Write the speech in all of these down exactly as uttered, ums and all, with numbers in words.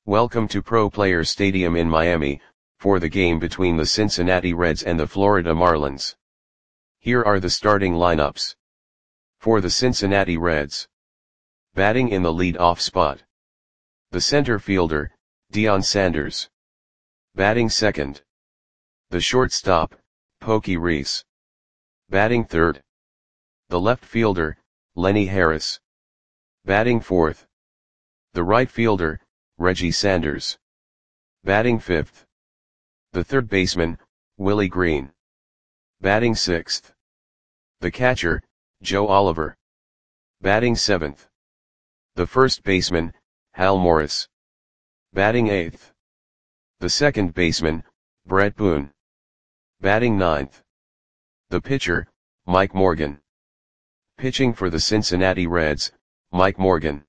Welcome to Pro Players Stadium in Miami, for the game between the Cincinnati Reds and the Florida Marlins. Here are the starting lineups. For the Cincinnati Reds. Batting in the lead-off spot. The center fielder, Deion Sanders. Batting second. The shortstop, Pokey Reese. Batting third. The left fielder, Lenny Harris. Batting fourth. The right fielder, Reggie Sanders. Batting fifth. The third baseman, Willie Green. Batting sixth. The catcher, Joe Oliver. Batting seventh. The first baseman, Hal Morris. Batting eighth. The second baseman, Brett Boone. Batting ninth. The pitcher, Mike Morgan. Pitching for the Cincinnati Reds, Mike Morgan.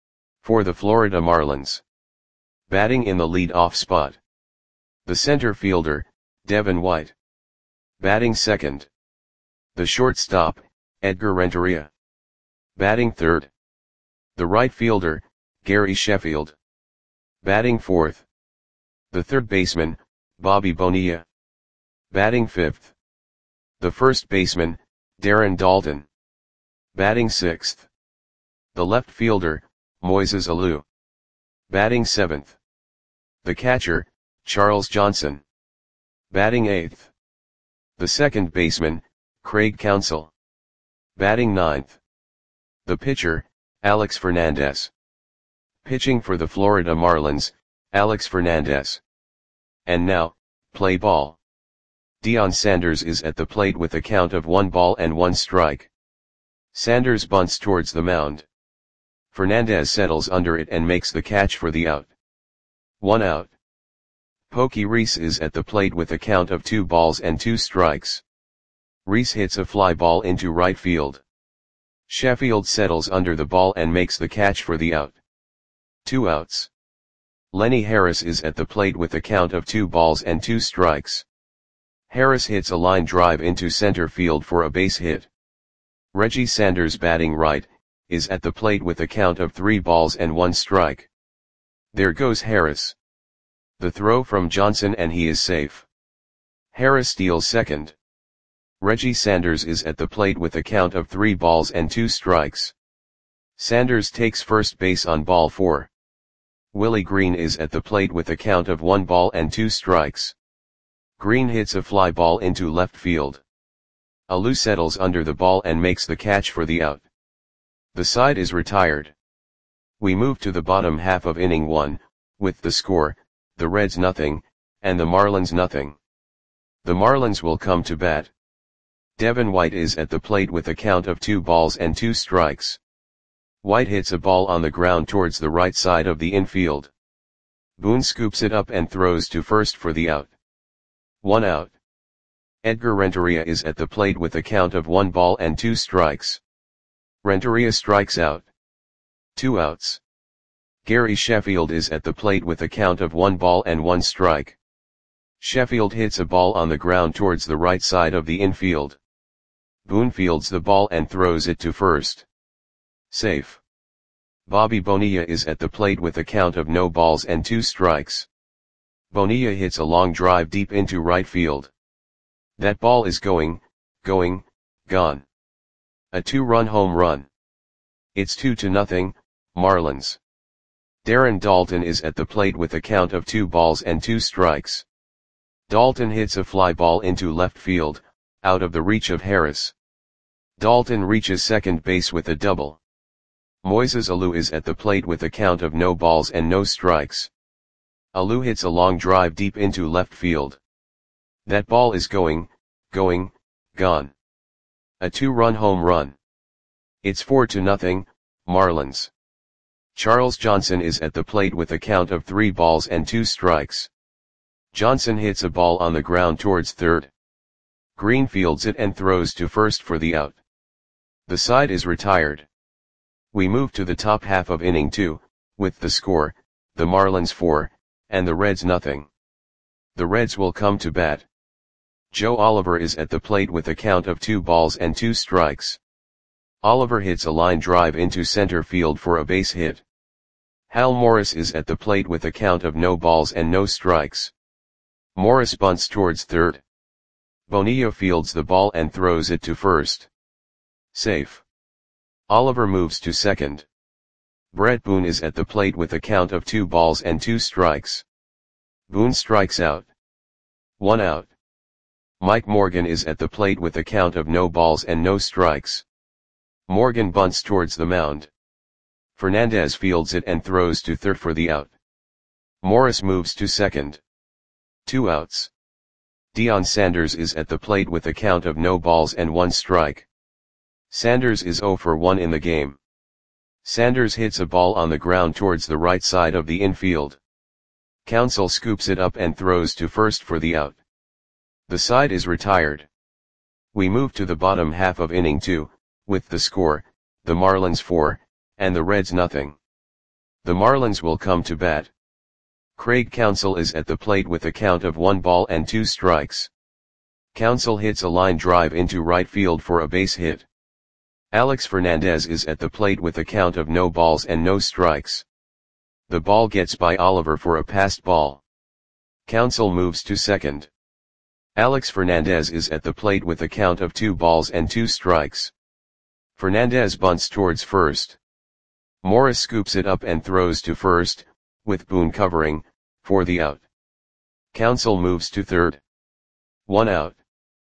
For the Florida Marlins. Batting in the lead-off spot. The center fielder, Devin White. Batting second. The shortstop, Edgar Renteria. Batting third. The right fielder, Gary Sheffield. Batting fourth. The third baseman, Bobby Bonilla. Batting fifth. The first baseman, Darren Daulton. Batting sixth. The left fielder, Moises Alou. Batting seventh. The catcher, Charles Johnson. Batting eighth. The second baseman, Craig Counsell. Batting ninth. The pitcher, Alex Fernandez. Pitching for the Florida Marlins, Alex Fernandez. And now, play ball. Deion Sanders is at the plate with a count of one ball and one strike. Sanders bunts towards the mound. Fernandez settles under it and makes the catch for the out. One out. Pokey Reese is at the plate with a count of two balls and two strikes. Reese hits a fly ball into right field. Sheffield settles under the ball and makes the catch for the out. Two outs. Lenny Harris is at the plate with a count of two balls and two strikes. Harris hits a line drive into center field for a base hit. Reggie Sanders, batting right, is at the plate with a count of three balls and one strike. There goes Harris. The throw from Johnson and he is safe. Harris steals second. Reggie Sanders is at the plate with a count of three balls and two strikes. Sanders takes first base on ball four. Willie Green is at the plate with a count of one ball and two strikes. Green hits a fly ball into left field. Alou settles under the ball and makes the catch for the out. The side is retired. We move to the bottom half of inning one, with the score, the Reds nothing, and the Marlins nothing. The Marlins will come to bat. Devin White is at the plate with a count of two balls and two strikes. White hits a ball on the ground towards the right side of the infield. Boone scoops it up and throws to first for the out. One out. Edgar Renteria is at the plate with a count of one ball and two strikes. Renteria strikes out. Two outs. Gary Sheffield is at the plate with a count of one ball and one strike. Sheffield hits a ball on the ground towards the right side of the infield. Boone fields the ball and throws it to first. Safe. Bobby Bonilla is at the plate with a count of no balls and two strikes. Bonilla hits a long drive deep into right field. That ball is going, going, gone. A two-run home run. It's two to nothing, Marlins. Darren Daulton is at the plate with a count of two balls and two strikes. Daulton hits a fly ball into left field, out of the reach of Harris. Daulton reaches second base with a double. Moises Alou is at the plate with a count of no balls and no strikes. Alou hits a long drive deep into left field. That ball is going, going, gone. A two-run home run. It's four to nothing, Marlins. Charles Johnson is at the plate with a count of three balls and two strikes. Johnson hits a ball on the ground towards third. Green fields it and throws to first for the out. The side is retired. We move to the top half of inning two, with the score, the Marlins four, and the Reds nothing. The Reds will come to bat. Joe Oliver is at the plate with a count of two balls and two strikes. Oliver hits a line drive into center field for a base hit. Hal Morris is at the plate with a count of no balls and no strikes. Morris bunts towards third. Bonilla fields the ball and throws it to first. Safe. Oliver moves to second. Brett Boone is at the plate with a count of two balls and two strikes. Boone strikes out. One out. Mike Morgan is at the plate with a count of no balls and no strikes. Morgan bunts towards the mound. Fernandez fields it and throws to third for the out. Morris moves to second. Two outs. Deion Sanders is at the plate with a count of no balls and one strike. Sanders is zero for one in the game. Sanders hits a ball on the ground towards the right side of the infield. Counsell scoops it up and throws to first for the out. The side is retired. We move to the bottom half of inning two, with the score, the Marlins four, and the Reds nothing. The Marlins will come to bat. Craig Counsell is at the plate with a count of one ball and two strikes. Counsell hits a line drive into right field for a base hit. Alex Fernandez is at the plate with a count of no balls and no strikes. The ball gets by Oliver for a passed ball. Counsell moves to second. Alex Fernandez is at the plate with a count of two balls and two strikes. Fernandez bunts towards first. Morris scoops it up and throws to first, with Boone covering, for the out. Counsell moves to third. One out.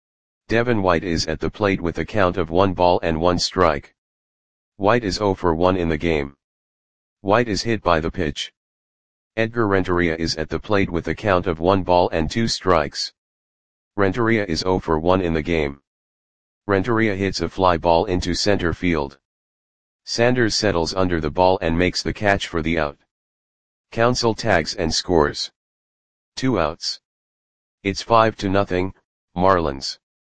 Devin White is at the plate with a count of one ball and one strike. White is zero for one in the game. White is hit by the pitch. Edgar Renteria is at the plate with a count of one ball and two strikes. Renteria is zero for one in the game. Renteria hits a fly ball into center field. Sanders settles under the ball and makes the catch for the out. Counsell tags and scores. Two outs. It's five to nothing, Marlins.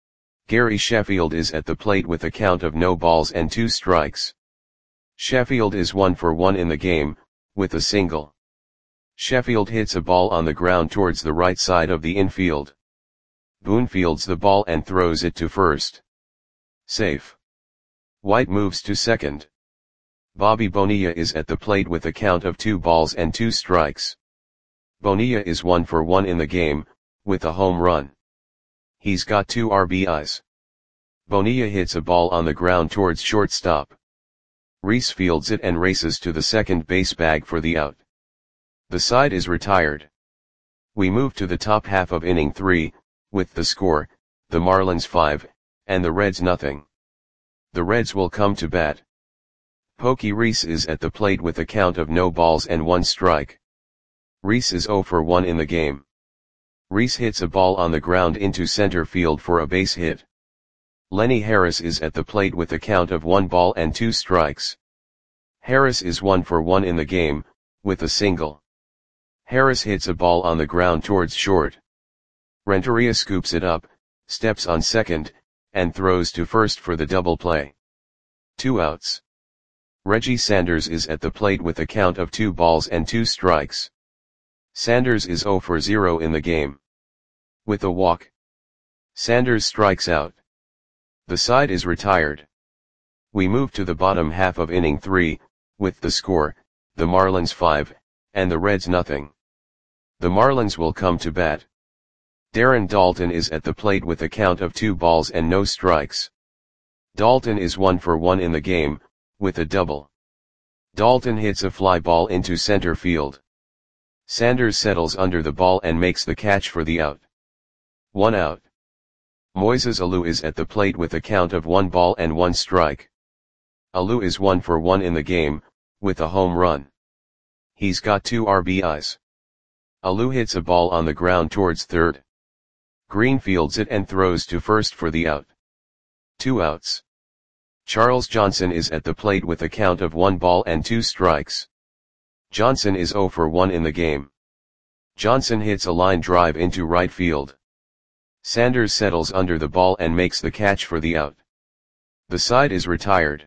Gary Sheffield is at the plate with a count of no balls and two strikes. Sheffield is one for one in the game, with a single. Sheffield hits a ball on the ground towards the right side of the infield. Boone fields the ball and throws it to first. Safe. White moves to second. Bobby Bonilla is at the plate with a count of two balls and two strikes. Bonilla is one for one in the game, with a home run. He's got two R B Is. Bonilla hits a ball on the ground towards shortstop. Reese fields it and races to the second base bag for the out. The side is retired. We move to the top half of inning three, with the score, the Marlins five, and the Reds nothing. The Reds will come to bat. Pokey Reese is at the plate with a count of no balls and one strike. Reese is zero for one in the game. Reese hits a ball on the ground into center field for a base hit. Lenny Harris is at the plate with a count of one ball and two strikes. Harris is one for one in the game, with a single. Harris hits a ball on the ground towards short. Renteria scoops it up, steps on second, and throws to first for the double play. Two outs. Reggie Sanders is at the plate with a count of two balls and two strikes. Sanders is zero for zero in the game. With a walk. Sanders strikes out. The side is retired. We move to the bottom half of inning three, with the score, the Marlins five, and the Reds nothing. The Marlins will come to bat. Darren Daulton is at the plate with a count of two balls and no strikes. Daulton is one for one in the game, with a double. Daulton hits a fly ball into center field. Sanders settles under the ball and makes the catch for the out. One out. Moises Alou is at the plate with a count of one ball and one strike. Alou is one for one in the game, with a home run. He's got two R B Is. Alou hits a ball on the ground towards third. Green fields it and throws to first for the out. Two outs. Charles Johnson is at the plate with a count of one ball and two strikes. Johnson is zero for one in the game. Johnson hits a line drive into right field. Sanders settles under the ball and makes the catch for the out. The side is retired.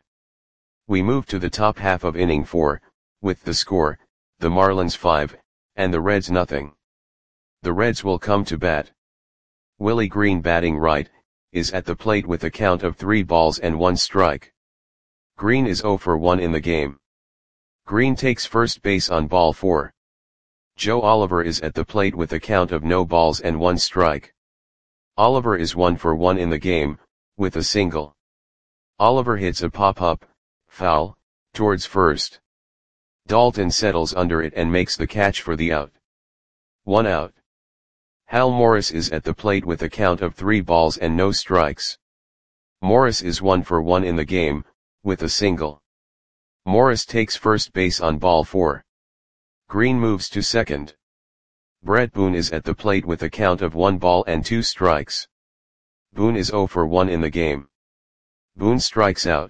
We move to the top half of inning four, with the score, the Marlins five, and the Reds nothing. The Reds will come to bat. Willie Green, batting right, is at the plate with a count of three balls and one strike. Green is zero for one in the game. Green takes first base on ball four. Joe Oliver is at the plate with a count of no balls and one strike. Oliver is one for one in the game, with a single. Oliver hits a pop-up, foul, towards first. Dalton settles under it and makes the catch for the out. One out. Hal Morris is at the plate with a count of three balls and no strikes. Morris is one for one in the game, with a single. Morris takes first base on ball four. Green moves to second. Brett Boone is at the plate with a count of one ball and two strikes. Boone is zero for one in the game. Boone strikes out.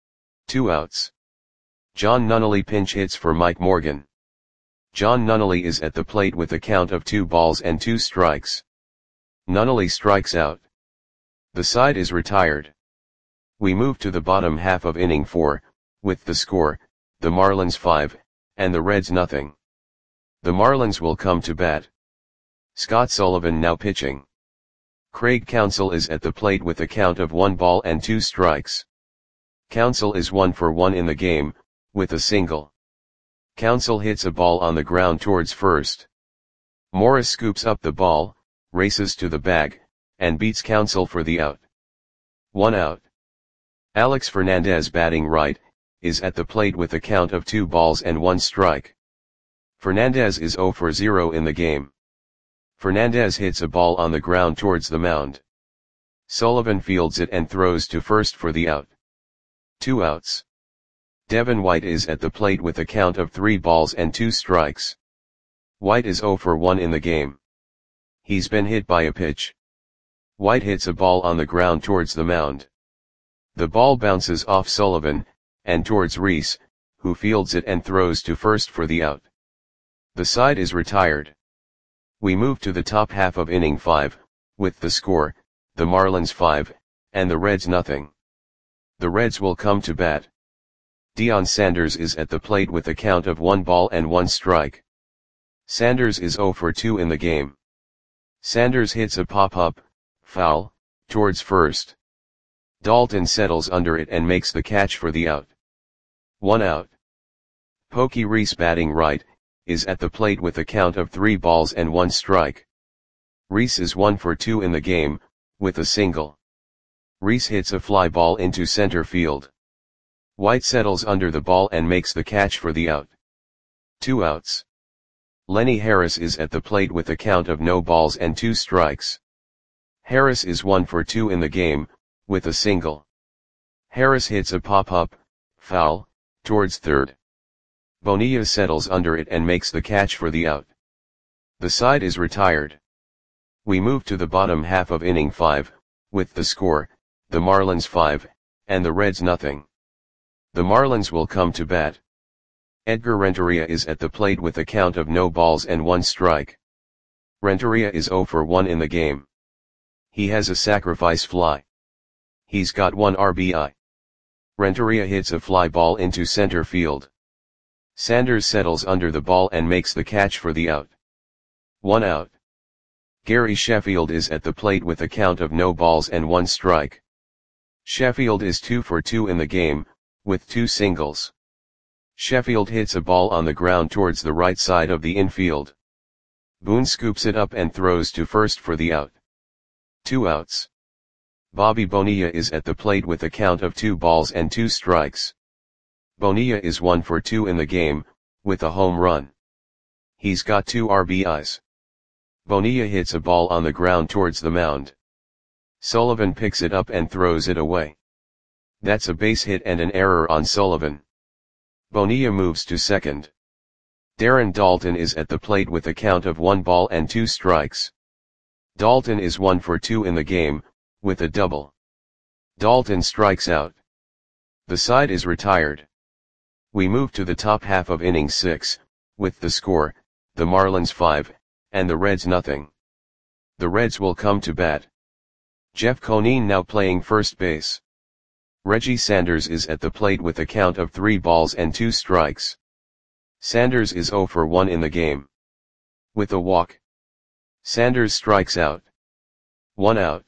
Two outs. John Nunnally pinch hits for Mike Morgan. John Nunnally is at the plate with a count of two balls and two strikes. Nunnally strikes out. The side is retired. We move to the bottom half of inning four, with the score, the Marlins five, and the Reds nothing. The Marlins will come to bat. Scott Sullivan now pitching. Craig Counsell is at the plate with a count of one ball and two strikes. Counsell is one for one in the game, with a single. Counsell hits a ball on the ground towards first. Morris scoops up the ball, races to the bag, and beats Counsell for the out. One out. Alex Fernandez batting right, is at the plate with a count of two balls and one strike. Fernandez is zero for zero in the game. Fernandez hits a ball on the ground towards the mound. Sullivan fields it and throws to first for the out. Two outs. Devin White is at the plate with a count of three balls and two strikes. White is zero for one in the game. He's been hit by a pitch. White hits a ball on the ground towards the mound. The ball bounces off Sullivan, and towards Reese, who fields it and throws to first for the out. The side is retired. We move to the top half of inning five, with the score, the Marlins five, and the Reds nothing. The Reds will come to bat. Deion Sanders is at the plate with a count of one ball and one strike. Sanders is zero for two in the game. Sanders hits a pop-up, foul, towards first. Dalton settles under it and makes the catch for the out. One out. Pokey Reese batting right, is at the plate with a count of three balls and one strike. Reese is one for two in the game, with a single. Reese hits a fly ball into center field. White settles under the ball and makes the catch for the out. Two outs. Lenny Harris is at the plate with a count of no balls and two strikes. Harris is one for two in the game, with a single. Harris hits a pop-up, foul, towards third. Bonilla settles under it and makes the catch for the out. The side is retired. We move to the bottom half of inning five, with the score, the Marlins five, and the Reds nothing. The Marlins will come to bat. Edgar Renteria is at the plate with a count of no balls and one strike. Renteria is zero for one in the game. He has a sacrifice fly. He's got one R B I. Renteria hits a fly ball into center field. Sanders settles under the ball and makes the catch for the out. One out. Gary Sheffield is at the plate with a count of no balls and one strike. Sheffield is two for two in the game, with two singles. Sheffield hits a ball on the ground towards the right side of the infield. Boone scoops it up and throws to first for the out. Two outs. Bobby Bonilla is at the plate with a count of two balls and two strikes. Bonilla is one for two in the game, with a home run. He's got two R B Is. Bonilla hits a ball on the ground towards the mound. Sullivan picks it up and throws it away. That's a base hit and an error on Sullivan. Bonilla moves to second. Darren Daulton is at the plate with a count of one ball and two strikes. Daulton is one for two in the game, with a double. Daulton strikes out. The side is retired. We move to the top half of inning six, with the score, the Marlins five, and the Reds nothing. The Reds will come to bat. Jeff Conine now playing first base. Reggie Sanders is at the plate with a count of three balls and two strikes. Sanders is zero for one in the game. With a walk. Sanders strikes out. One out.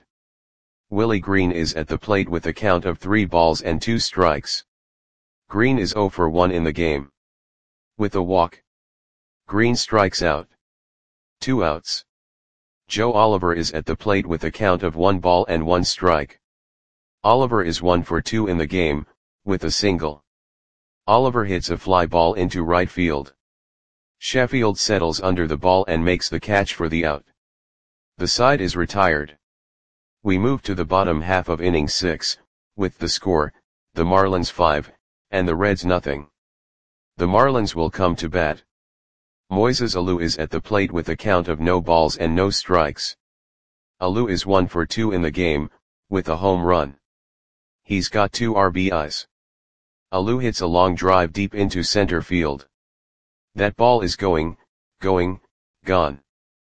Willie Green is at the plate with a count of three balls and two strikes. Green is zero for one in the game. With a walk. Green strikes out. Two outs. Joe Oliver is at the plate with a count of one ball and one strike. Oliver is one for two in the game, with a single. Oliver hits a fly ball into right field. Sheffield settles under the ball and makes the catch for the out. The side is retired. We move to the bottom half of inning six, with the score, the Marlins five, and the Reds nothing. The Marlins will come to bat. Moises Alou is at the plate with a count of no balls and no strikes. Alou is one for two in the game, with a home run. He's got two R B Is. Alou hits a long drive deep into center field. That ball is going, going, gone.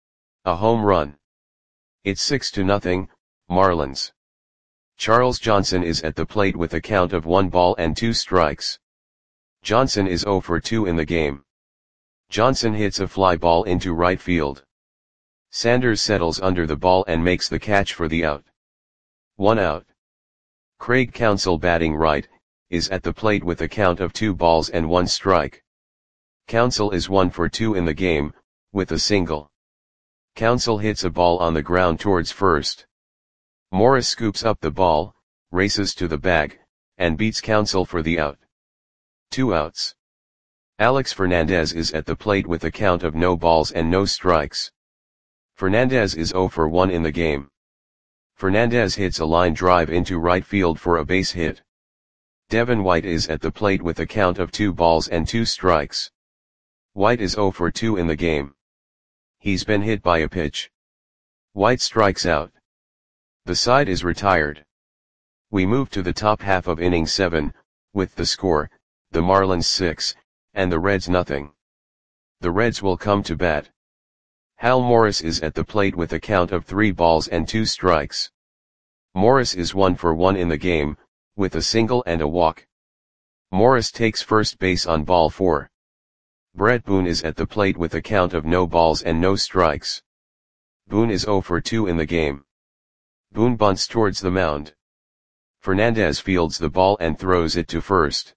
A home run. It's six to nothing, Marlins. Charles Johnson is at the plate with a count of one ball and two strikes. Johnson is zero for two in the game. Johnson hits a fly ball into right field. Sanders settles under the ball and makes the catch for the out. One out. Craig Counsell, batting right, is at the plate with a count of two balls and one strike. Counsell is one for two in the game, with a single. Counsell hits a ball on the ground towards first. Morris scoops up the ball, races to the bag, and beats Counsell for the out. Two outs. Alex Fernandez is at the plate with a count of no balls and no strikes. Fernandez is zero for one in the game. Fernandez hits a line drive into right field for a base hit. Devin White is at the plate with a count of two balls and two strikes. White is zero for two in the game. He's been hit by a pitch. White strikes out. The side is retired. We move to the top half of inning seven, with the score, the Marlins six, and the Reds nothing. The Reds will come to bat. Hal Morris is at the plate with a count of three balls and two strikes. Morris is one for one in the game, with a single and a walk. Morris takes first base on ball four. Brett Boone is at the plate with a count of no balls and no strikes. Boone is zero for two in the game. Boone bunts towards the mound. Fernandez fields the ball and throws it to first.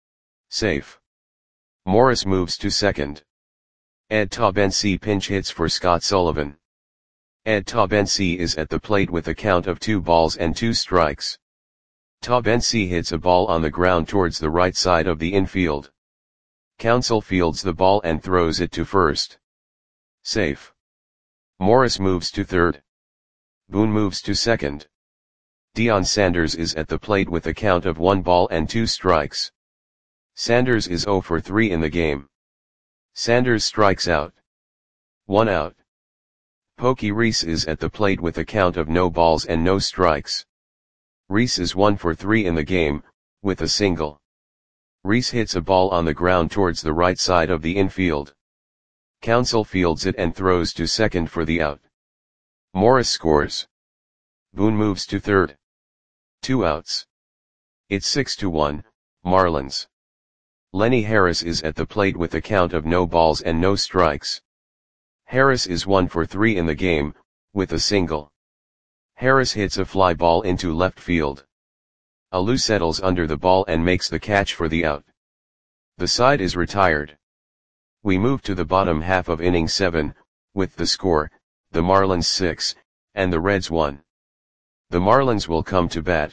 Safe. Morris moves to second. Ed Taubensee pinch hits for Scott Sullivan. Ed Taubensee is at the plate with a count of two balls and two strikes. Taubensee hits a ball on the ground towards the right side of the infield. Counsell fields the ball and throws it to first. Safe. Morris moves to third. Boone moves to second. Deion Sanders is at the plate with a count of one ball and two strikes. Sanders is zero for three in the game. Sanders strikes out. One out. Pokey Reese is at the plate with a count of no balls and no strikes. Reese is one for three in the game, with a single. Reese hits a ball on the ground towards the right side of the infield. Counsell fields it and throws to second for the out. Morris scores. Boone moves to third. Two outs. It's six to one, Marlins. Lenny Harris is at the plate with a count of no balls and no strikes. Harris is one for three in the game, with a single. Harris hits a fly ball into left field. Alou settles under the ball and makes the catch for the out. The side is retired. We move to the bottom half of inning seven, with the score, the Marlins six, and the Reds one. The Marlins will come to bat.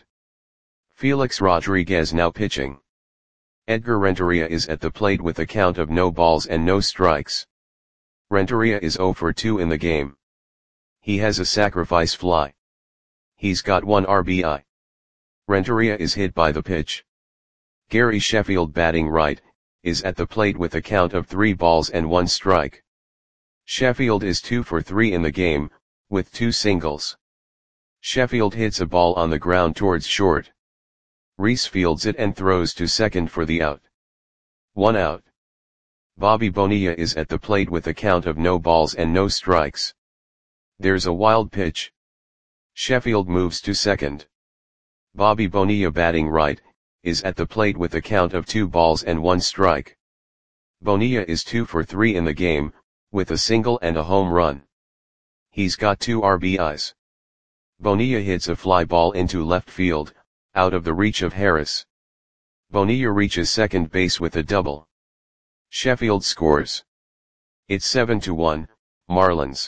Felix Rodriguez now pitching. Edgar Renteria is at the plate with a count of no balls and no strikes. Renteria is zero for two in the game. He has a sacrifice fly. He's got one R B I. Renteria is hit by the pitch. Gary Sheffield, batting right, is at the plate with a count of three balls and one strike. Sheffield is two for three in the game, with two singles. Sheffield hits a ball on the ground towards short. Reese fields it and throws to second for the out. One out. Bobby Bonilla is at the plate with a count of no balls and no strikes. There's a wild pitch. Sheffield moves to second. Bobby Bonilla, batting right, is at the plate with a count of two balls and one strike. Bonilla is two for three in the game, with a single and a home run. He's got two R B Is. Bonilla hits a fly ball into left field, out of the reach of Harris. Bonilla reaches second base with a double. Sheffield scores. It's seven to one, Marlins.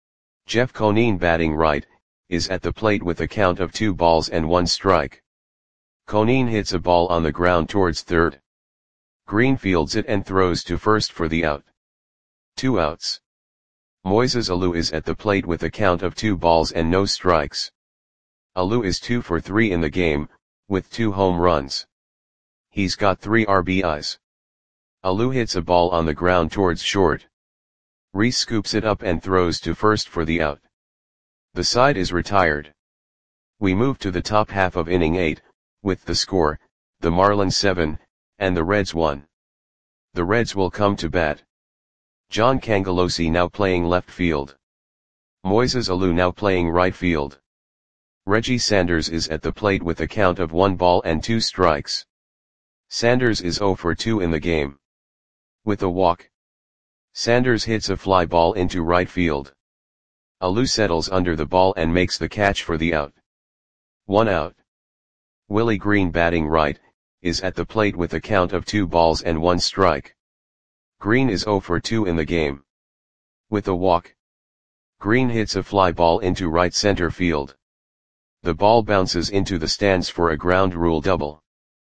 Jeff Conine batting right, is at the plate with a count of two balls and one strike. Conine hits a ball on the ground towards third. Green fields it and throws to first for the out. Two outs. Moises Alou is at the plate with a count of two balls and no strikes. Alou is two for three in the game, with two home runs. He's got three R B Is. Alou hits a ball on the ground towards short. Rhys scoops it up and throws to first for the out. The side is retired. We move to the top half of inning eight, with the score, the Marlins seven, and the Reds one. The Reds will come to bat. John Cangelosi now playing left field. Moises Alou now playing right field. Reggie Sanders is at the plate with a count of one ball and two strikes. Sanders is zero for two in the game. With a walk. Sanders hits a fly ball into right field. Alou settles under the ball and makes the catch for the out. One out. Willie Green batting right, is at the plate with a count of two balls and one strike. Green is zero for two in the game. With a walk. Green hits a fly ball into right center field. The ball bounces into the stands for a ground rule double.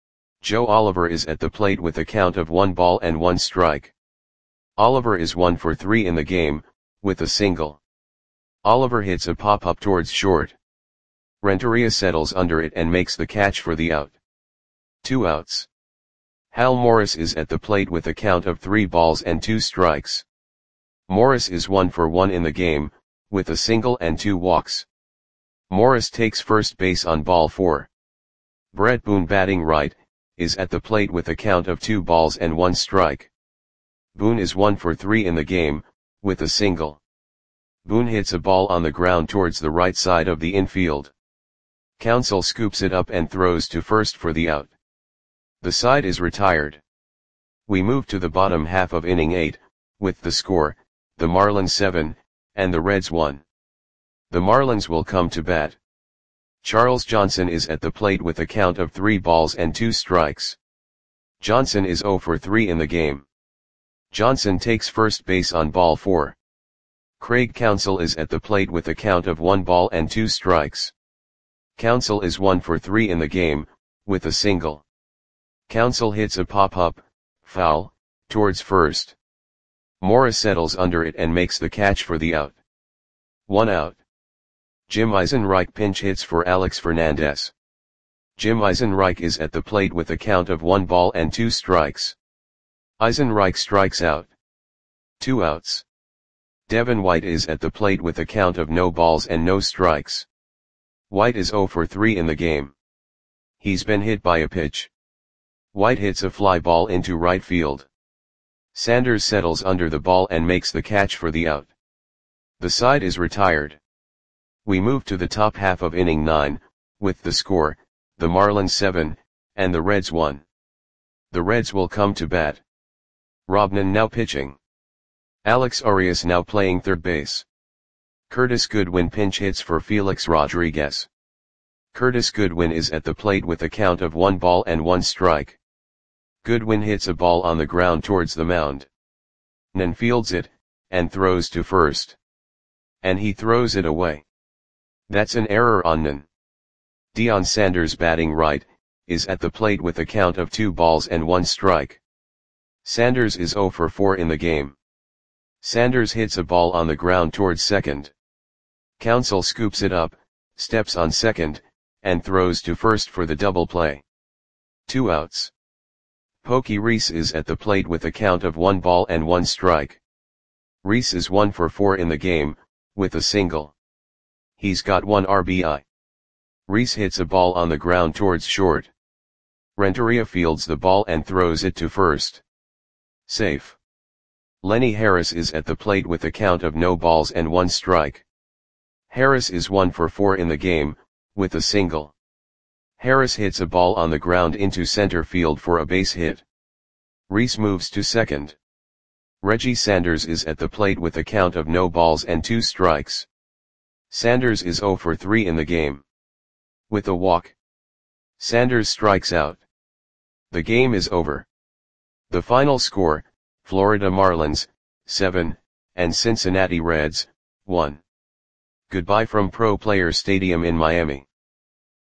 Joe Oliver is at the plate with a count of one ball and one strike. Oliver is one for three in the game, with a single. Oliver hits a pop-up towards short. Renteria settles under it and makes the catch for the out. Two outs. Hal Morris is at the plate with a count of three balls and two strikes. Morris is one for one in the game, with a single and two walks. Morris takes first base on ball four. Brett Boone batting right, is at the plate with a count of two balls and one strike. Boone is one for three in the game, with a single. Boone hits a ball on the ground towards the right side of the infield. Counsell scoops it up and throws to first for the out. The side is retired. We move to the bottom half of inning eight, with the score, the Marlins seven, and the Reds one. The Marlins will come to bat. Charles Johnson is at the plate with a count of three balls and two strikes. Johnson is zero for three in the game. Johnson takes first base on ball four. Craig Counsell is at the plate with a count of one ball and two strikes. Counsell is one for three in the game, with a single. Counsell hits a pop-up, foul, towards first. Morris settles under it and makes the catch for the out. One out. Jim Eisenreich pinch hits for Alex Fernandez. Jim Eisenreich is at the plate with a count of one ball and two strikes. Eisenreich strikes out. Two outs. Devin White is at the plate with a count of no balls and no strikes. White is zero for three in the game. He's been hit by a pitch. White hits a fly ball into right field. Sanders settles under the ball and makes the catch for the out. The side is retired. We move to the top half of inning nine, with the score, the Marlins seven, and the Reds one. The Reds will come to bat. Robnan now pitching. Alex Arias now playing third base. Curtis Goodwin pinch hits for Felix Rodriguez. Curtis Goodwin is at the plate with a count of one ball and one strike. Goodwin hits a ball on the ground towards the mound. Nen fields it, and throws to first. And he throws it away. That's an error on Nen. Deion Sanders batting right, is at the plate with a count of two balls and one strike. Sanders is zero for four in the game. Sanders hits a ball on the ground towards second. Counsell scoops it up, steps on second, and throws to first for the double play. Two outs. Pokey Reese is at the plate with a count of one ball and one strike. Reese is one for four in the game, with a single. He's got one R B I. Reese hits a ball on the ground towards short. Renteria fields the ball and throws it to first. Safe. Lenny Harris is at the plate with a count of no balls and one strike. Harris is one for four in the game, with a single. Harris hits a ball on the ground into center field for a base hit. Reese moves to second. Reggie Sanders is at the plate with a count of no balls and two strikes. Sanders is zero for three in the game. With a walk. Sanders strikes out. The game is over. The final score, Florida Marlins, seven, and Cincinnati Reds, one. Goodbye from Pro Players Stadium in Miami.